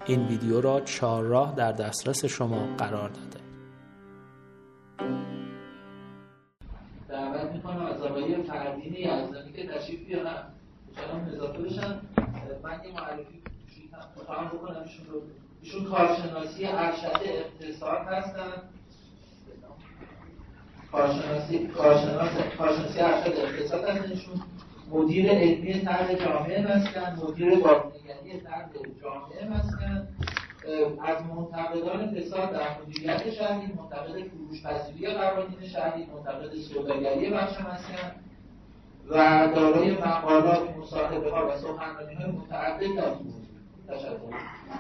این ویدیو را 4 راه در دسترس شما قرار داده. دعوت میکنم از آقای فردین یزدانی که تشریف بیارن بچه‌ها اضافه بشن. من یه معرفی میخوام بکنم ایشون رو. ایشون کارشناسی ارشد اقتصاد هستن. کارشناسی ارشد اقتصاد هستن. ایشون مدیر علمی طرح جامعه هستن، مدیر بازنگری طرح جامعه هستن. از منتقدان فساد در مدیریت شهری، منتقد فروش‌پذیری قوانین شهری، منتقد سوداگری بخش مسکن و دارای مقالات، مصاحبه‌ها و سخنرانی‌های متعدد در این موضوع. تشکر.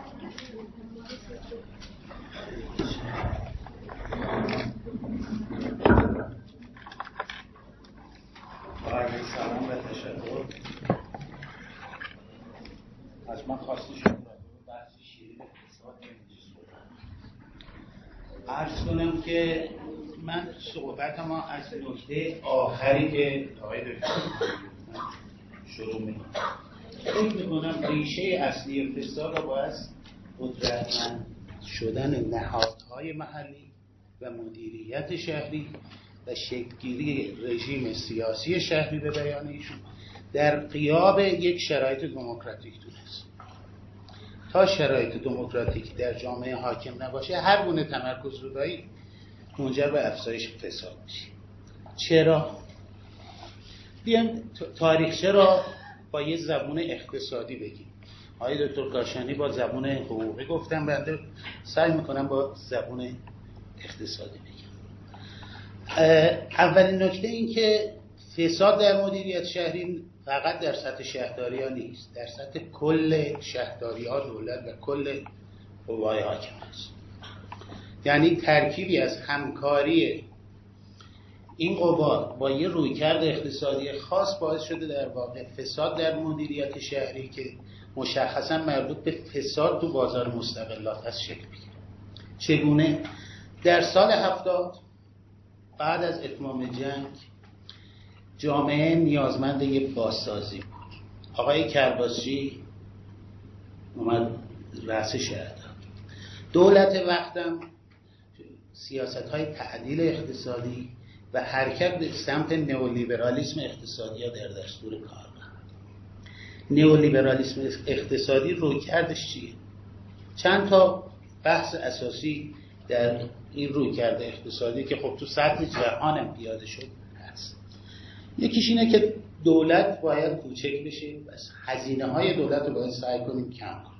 سلام و تشکر. از من خواسته شد بحث شیرین اقتصاد عرض کنم که من صحبت ما از نکته آخری که آقای دکتر شروع میکنم. فکر میکنم ریشه اصلی فساد را باید قدرتمند شدن نهادهای محلی و مدیریت شهری و شکل‌گیری رژیم سیاسی شهری به بیان ایشون در غیاب یک شرایط دموکراتیک دونست. تا شرایط دموکراتیک در جامعه حاکم نباشه هر گونه تمرکز رودایی منجر به افزایش فساد میشه. چرا؟ بیایم تاریخچه را با یه زبون اقتصادی بگیم. آقای دکتر کاشانی با زبون حقوقی گفتم، بنده سعی میکنم با زبون اقتصادی بگم. اولین نکته این که فساد در مدیریت شهری فقط در سطح شهرداری ها نیست، در سطح کل شهرداری ها، دولت و کل قوای حاکم است. یعنی ترکیبی از همکاری این قوا با یه رویکرد اقتصادی خاص باعث شده در واقع فساد در مدیریت شهری که مشخصا مربوط به فساد تو بازار مستغلات هست شکل بگیره. چگونه؟ در سال 70 بعد از اتمام جنگ جامعه نیازمند یک بازسازی بود. آقای کرباسچی اومد رأس شهر داد. دولت وقتم سیاست‌های تعدیل اقتصادی و حرکت به سمت نئولیبرالیسم اقتصادی ها در دستور کار بود. نئولیبرالیسم اقتصادی رویکردش چیه؟ چند تا بحث اساسی در این رویکرد اقتصادی که خب تو سطح جهان هم پیاده شد هست. یکیش اینه که دولت باید کوچک بشه، بس هزینه های دولت رو باید سعی کنیم کم کنیم.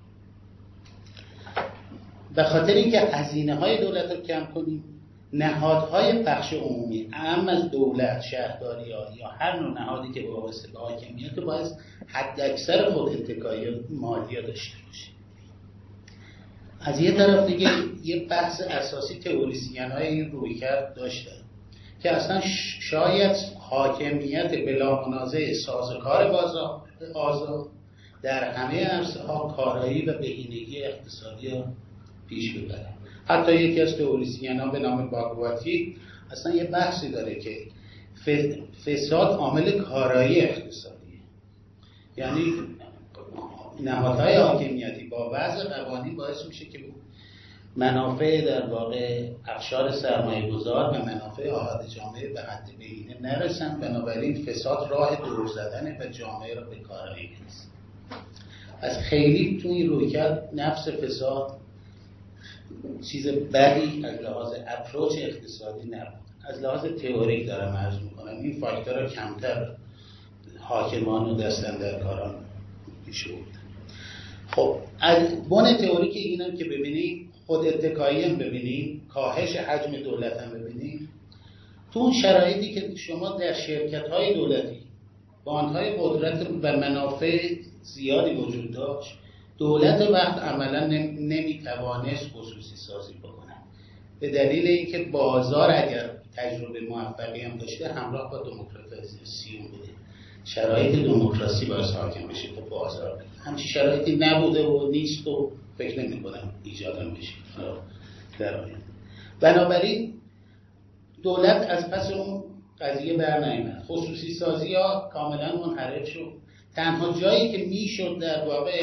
به خاطر اینکه هزینه های دولت رو کم کنیم، نهادهای بخش عمومی اهم از دولت، شهرداری‌ها یا هر نوع نهادی که وابسته به حاکمیت باید حد اکثر خود اتکایی مالی داشته باشه. از یه طرف دیگه یه بحث اساسی تئوریسین‌های این رویکرد داشتن که اصلا شاید حاکمیت بلا منازع سازوکار بازار آزاد در همه عرصه‌ها کارایی و بهینگی اقتصادی رو پیش ببره. حتی یکی از تئوریسین‌ها به نام باگواتی اصلا یه بحثی داره که فساد عامل کارایی اقتصادیه. یعنی نهادهای حاکمیتی با وضع قوانین باعث میشه که منافع در واقع اقشار سرمایه گذار و منافع آحاد جامعه به حد بهینه نرسن، بنابراین فساد راه دور زدنه و جامعه را به کارایی می‌رسه. از خیلی تو این رویکرد نفس فساد چیز بدی از لحاظ اپروچ اقتصادی نبود. از لحاظ تئوریک دارم عرض میکنم این فاکتور را کمتر حاکمان و دست‌اندرکاران پیش بردن. خب از بن تئوریک اینم که ببینیم خود اتکایی هم ببینیم، کاهش حجم دولت هم ببینیم. تو اون شرایطی که شما در شرکت‌های دولتی باندهای قدرت و منافع زیادی وجود داشت، دولت وقت عملا نمیتوانست خصوصی سازی بکنه به دلیل اینکه بازار اگر تجربه موفقی هم داشته همراه با دموکراتیزاسیون بوده. شرایط دموکراسی باعث حاکم بشه تو بازار همچین شرایطی نبوده و نیست و فکر نمی کنم ایجادم بشه در آینده. بنابراین دولت از پس اون قضیه بر نیامد. خصوصی سازی ها کاملا منحرف شد. تنها جایی که میشد در واقع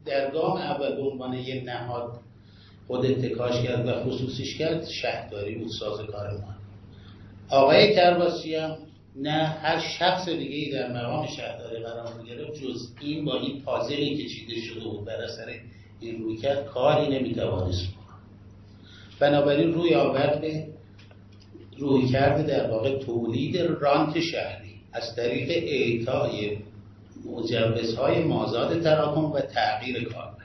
در گام اول به عنوان یه نهاد خود اتکاش کرد و خصوصیش کرد شهرداری بود، سازوکار ما. آقای کرباسی هم نه هر شخص دیگه‌ای در مقام شهرداری قرار می‌گرفت جز این با این پازلی که چیده شده بود بر اثر این رویکرد کاری نمی‌توانست بکنه. بنابراین روی آورد به رویکرد در واقع تولید رانت شهری از طریق اعطای مجوزهای مازاد تراکم و تغییر کاربری.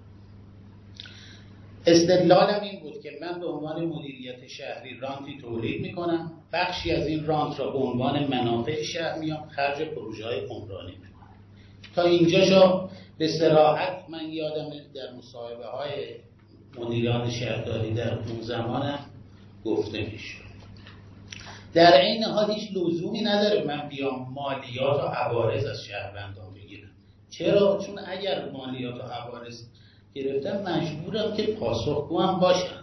استدلالم این بود که من به عنوان مدیریت شهری رانتی تولید میکنم، بخشی از این رانت را به عنوان منافع شهر میام خرج پروژه‌های عمرانی میکنم. تا اینجاشو به صراحت من یادم در مصاحبه‌های مدیران شهرداری در اون زمانم گفته میشد. در این حال هیچ لزومی نداره من بیام مالیات و عوارض از شهروندان بگیرم. چرا؟ چون اگر مالیات و عوارض گرفتم مجبورم که پاسخگو هم باشم.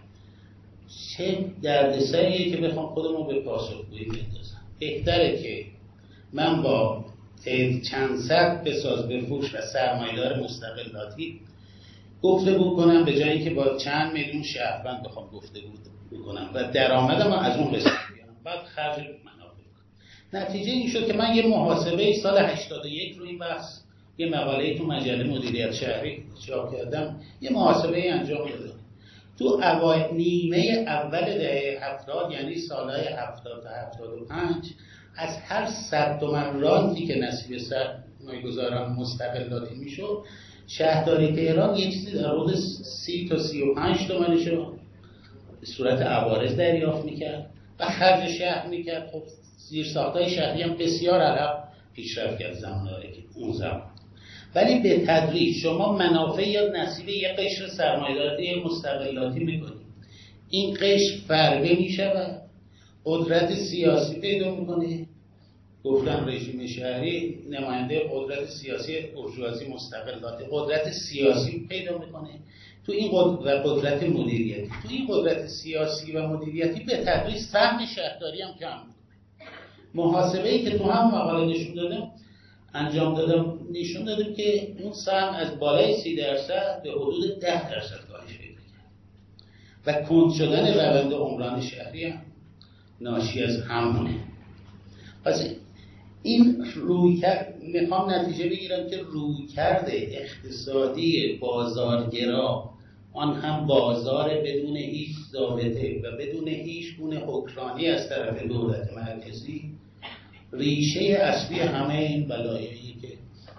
چه دردسریه که بخوام خودمو به پاسخگویی بندازم. بهتره که من با چند صد بساز بفروش و سرمایه‌دار مستقلاتی گفتگو کنم به جای اینکه با چند میلیون شهروند بخوام گفتگو بکنم و درآمدم از اون قسمت بیارم بعد خرج منافع کنم. نتیجه این شد که من یه محاسبه سال 81 رو این بحث یه مقاله تو مجله مدیریت شهری چاپ کردم، یه محاسبه انجام دادم. تو نیمه اول دهه 70 یعنی سالهای 70 تا 75 از هر 100 تومن رانتی که نصیب سرمایه‌گذاران مستقلاتی میشد، شهرداری تهران یه چیزی در حدود 30 تا 35 تومنشو به صورت عوارض دریافت میکرد و خرج شهر میکرد. خب زیرساختای شهری هم بسیار عقب پیشرفت کرد اون زمان. ولی به تدریج شما منافع یا نصیب یک قشر سرمایه‌داری مستقلاتی میکنید، این قشر فربه میشود، قدرت سیاسی پیدا میکنه. گفتم رژیم شهری نماینده قدرت سیاسی بورژوازی مستقلاتی قدرت سیاسی پیدا میکنه تو این قدرت مدیریتی. تو این قدرت سیاسی و مدیریتی به تدریج سهم شهرداری هم کم میکنه. محاسبه‌ای که تو هم مقاله نشون دادم انجام دادم نشون دادم که اون سهم از بالای 30% به حدود 10% کاهش پیدا کرد و کند شدن روند عمران شهری هم ناشی از همونه. پس این رویکرد میخوام نتیجه بگیرم که رویکرد اقتصادی بازارگرا، آن هم بازار بدون هیچ ضابطه و بدون هیچ گونه حکمرانی از طرف دولت مرکزی، ریشه اصلی همه این بلایایی که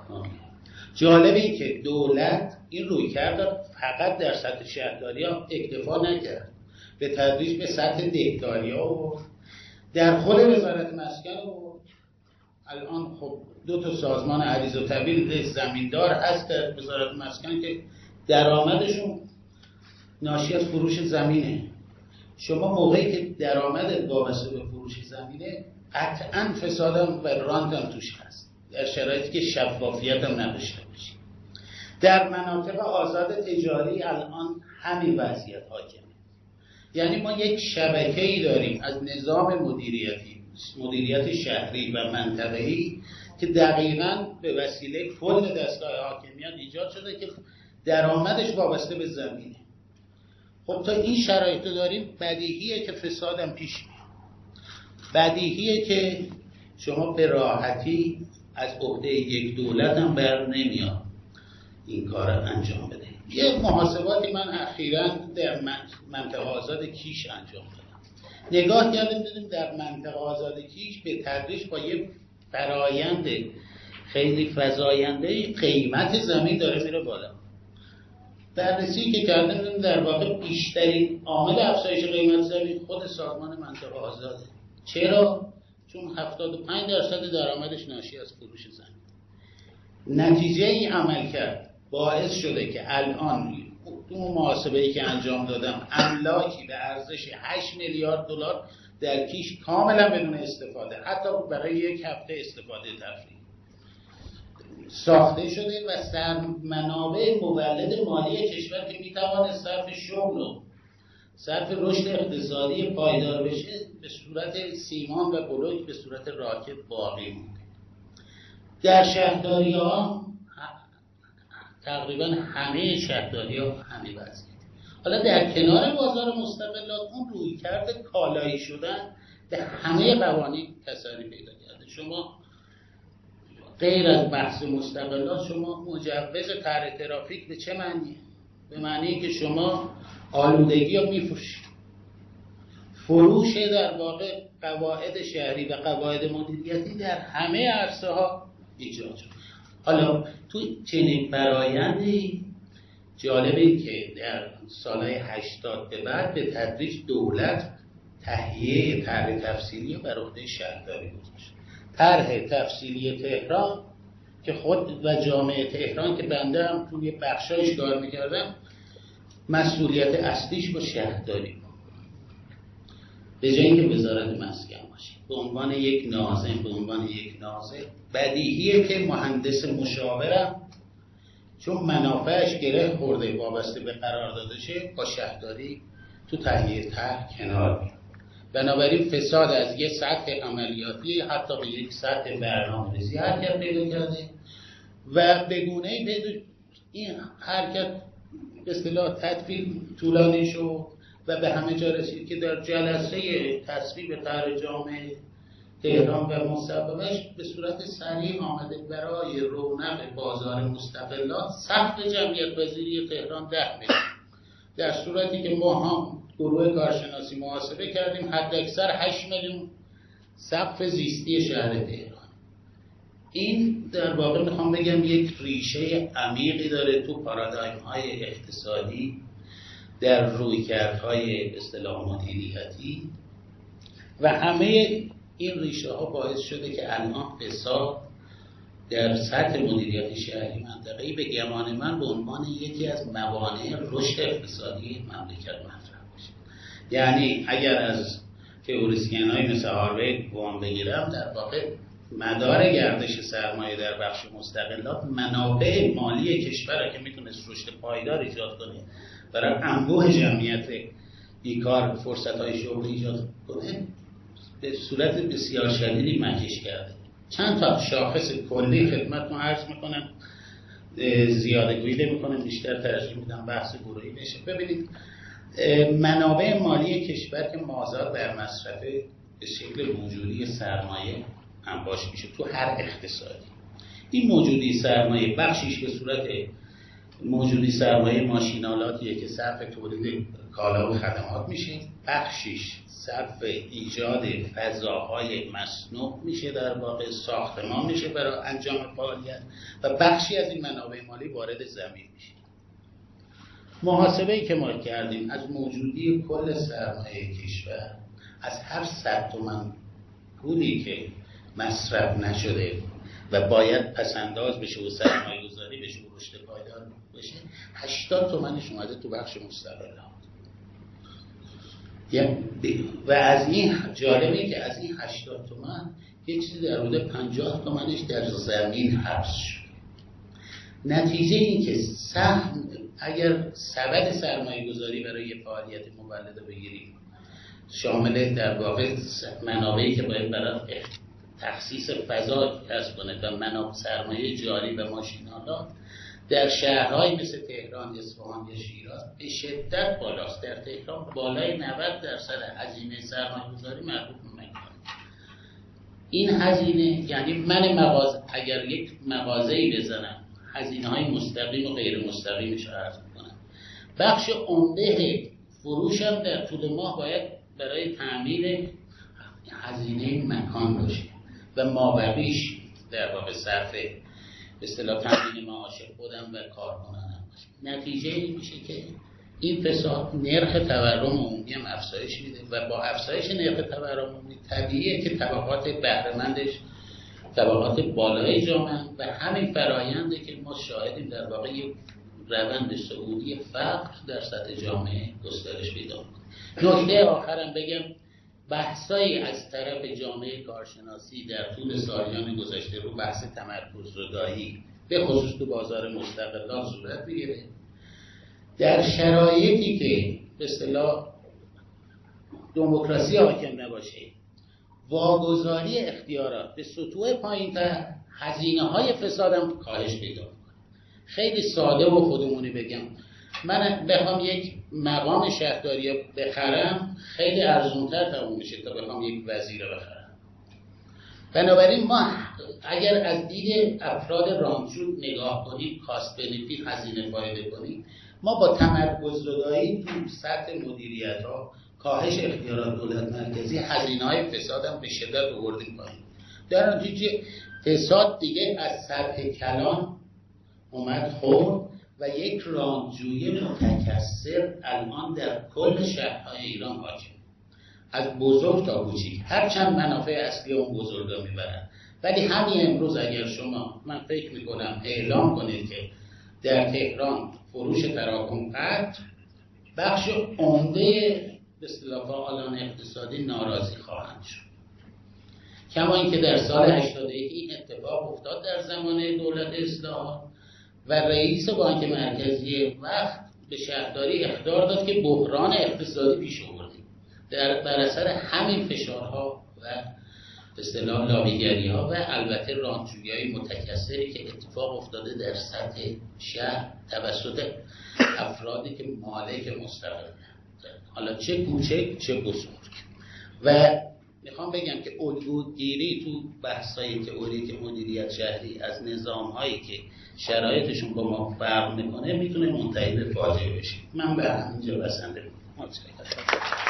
جالبه که دولت این رویکرد فقط در سطح شهرداری ها اکتفا نکرد، به تدریج به سطح دهداری ها و در خود وزارت مسکن و الان خب 2 سازمان عریض و طویل زمیندار هست در وزارت مسکن که درآمدشون ناشی از فروش زمینه. شما موقعی که درآمد وابسته به فروش زمینه قطعاً فسادم و راندم توش هست، در شرایطی که شفافیت هم نداشته باشی. در مناطق آزاد تجاری الان همین وضعیت حاکمه. یعنی ما یک شبکه‌ای داریم از نظام مدیریت شهری و منطقه‌ای که دقیقاً به وسیله کل دستگاه حاکمیت ایجاد شده که درآمدش وابسته به زمینه. خب تا این شرایط رو داریم، بدیهیه که فسادم پیش میاد. بدیهیه که شما به راحتی از عهده یک دولت هم بر نمیاد این کار انجام بده. یه محاسباتی من اخیراً در منطقه آزاد کیش انجام دادم. نگاه کردیم دیدیم در منطقه آزاد کیش به تدریج با یه فرایند خیلی فزاینده قیمت زمین داره میره بالا. بررسی که کردیم دیدیم در واقع بیشترین عامل افزایش قیمت زمین خود سازمان منطقه آزاده. چرا؟ چون 75% درآمدش ناشی از فروش زمین. نتیجه این عمل کرد باعث شده که الان اون محاسبه‌ای که انجام دادم املاکی به ارزش 8 میلیارد دلار در کیش کاملا بدون استفاده، حتی برای یک هفته استفاده تفریحی ساخته شده و منابع مولد مالی کشور که میتواند صرف شغل و صرف رشد اقتصادی پایدار بشه به صورت سیمان و بلوک به صورت راکت باقی مونده. در شهرداری ها تقریبا همه شهرداری‌ها همین وضعیت. حالا در کنار بازار مستقلات اون رویکرد کالایی شدن به همه قوانین تسری پیدا کرده. شما غیر از بحث مستقلات، شما مجوز طرح ترافیک به چه معنیه؟ به معنی که شما آلودگی رو میفروشید. فروش در واقع قواعد شهری و قواعد مدیریتی در همه عرصه ها ایجاد شد. حالا تو چنین فرآیندی جالبه که در سالهای 80 به بعد به تدریج دولت تهیه طرح تفصیلی بر عهده شهرداری گذاشت. طرح تفصیلی تهران که خود و جامعه تهران که بنده هم توی بخشایش کار میکردم، مسئولیت اصلیش با شهرداری بود. به جای اینکه وزارت مسکن باشه به عنوان یک ناظر، بدیهیه که مهندس مشاورم چون منافعش گره خورده وابسته به قراردادشه با شهرداری تو تهیه طرح کنار میاد. بنابراین فساد از یک سطح عملیاتی حتی به یک سطح برنامه‌ریزی حرکت پیدا کرده و به گونه‌ای این حرکت به اصطلاح تدوین طولانی شد و به همه جا رسید که در جلسه تصویب طرح جامع تهران و مسببش به صورت سریع آمده برای رونق بازار مستقلات سقف جمعیت پذیری تهران 10 میلیون، در صورتی که ما هم گروه کارشناسی محاسبه کردیم حداکثر 8 میلیون سقف زیستی شهر تهران. این در واقع میخوام بگم یک ریشه عمیقی داره تو پارادایم های اقتصادی، در رویکردهای به اصطلاح مدیریتی و همه این ریشه ها باعث شده که الان فساد در سطح مدیریت شهری منطقه‌ای به گمان من به عنوان یکی از موانع رشد اقتصادی مملکت مطرح بشه. یعنی اگر از تئوریسین‌های مثل هاروید وام بگیرم، در واقع مدار گردش سرمایه در بخش مستقلات منابع مالی کشور که میتونست رشد پایدار ایجاد کنه، برای انبوه جمعیت بیکار فرصت‌های شغل ایجاد کنه، به صورت بسیار شدیدی مکش کرده. چند تا شاخص کلی خدمتتون عرض میکنم، زیاده گویی نمی‌کنم، بیشتر ترجیح میدم بحث گروهی بشه. ببینید منابع مالی کشور که مازاد بر مصرف به شکل موجودی سرمایه انباش میشه تو هر اقتصادی. این موجودی سرمایه بخشیش به صورت موجودی سرمایه ماشینالاتیه که صرف تولید کالا و خدمات میشه، بخشیش صرف ایجاد فضاهای مصنوع میشه، در واقع ساختمان میشه برای انجام فعالیت، و بخشی از این منابع مالی وارد زمین میشه. محاسبه‌ای که ما کردیم از موجودی کل سرمایه کشور، از هر 100 تومان پولی که مصرف نشده و باید پسنداز بشه و سرمایه گذاری بشه و رشد پایدار بشه، 80 تومنش اومده تو بخش مستقلات. و از این جالبه که از این 80 تومن یه چیزی در حدود 50 تومنش در زمین حبس شد. نتیجه این که سهم اگر سبد سرمایه گذاری برای فعالیت مولد بگیریم، شامل در واقع منابعی که باید برای تخصیص فضا کسب کنه و منابع سرمایه جاری و ماشین‌آلات، در شهرهای مثل تهران، اصفهان یا شیراز به شدت بالاست. در تهران بالای 90% هزینه سرمایه‌گذاری مربوط به مکان. این هزینه یعنی من مغازه اگر یک مغازه‌ای بزنم، هزینه‌های مستقیم و غیر مستقیمش رو عرض می‌کنم. بخش عمده فروشم در طول ماه باید برای تأمین هزینه مکان باشه و مابقیش در واقع صرف به اصطلاح تامین معاش خودم و کارکنانم باشه. نتیجه این میشه که این فساد نرخ تورم عمومی هم افزایش میده و با افزایش نرخ تورم عمومی طبیعیه که طبقات بهره‌مندش طبقات بالای جامعه و همین فراینده که ما شاهدیم در واقع یک روند صعودی فقر در سطح جامعه گسترش پیدا میکنه. نکته آخرم بگم، بحثایی از طرف جامعه کارشناسی در طول سالیان گذشته رو بحث تمرکز زدایی به خصوص تو بازار مستقلات صورت میگیره. در شرایطی که به اصطلاح دموکراسی حاکم نباشه، واگذاری اختیارات به سطوح پایین‌تر، هزینه‌های فساد هم کاهش پیدا می‌کنه. خیلی ساده و خودمونی بگم، من بخوام یک مقام شهرداری بخرم خیلی ارزونتر تموم میشه تا بخوام یک وزیر بخرم. بنابراین ما اگر از دید افراد رانتجو نگاه کنیم، کاست بنفیت هزینه فایده کنیم، ما با تمرکز زدایی تو سطح مدیریت ها، کاهش اختیارات دولت مرکزی، هزینه‌های فساد هم به شدت آوردیم پایین. در نتیجه فساد دیگه از سطح کلان اومد خورد و یک رانتجویی متکثر الان در کل شهرهای ایران حاکم، از بزرگ تا کوچیک، هرچند منافع اصلی اون بزرگا میبرن. ولی همین امروز اگر شما، من فکر میکنم اعلام کنید که در تهران فروش تراکم قطع، بخش عمده به اصطلاح فعالان اقتصادی ناراضی خواهند شد. کما اینکه در سال 81 این اتفاق افتاد در زمان دولت اصلاحات و رئیس بانک مرکزی وقت به شهرداری اخطار داد که بحران اقتصادی پیش آوردیم بر اثر همین فشارها و به اصطلاح لابیگری‌ها و البته رانتجویی‌های متکثری که اتفاق افتاده در سطح شهر توسط افرادی که مالک مستقل، حالا چه کوچک چه بزرگ. و میخوام بگم که الگوگیری تو بحث‌های تئوریک مدیریت شهری از نظام‌هایی که شرایطشون با ما فرق میکنه میتونه منتهی به فاجعه بشه. من به همینجا بسنده میکنم.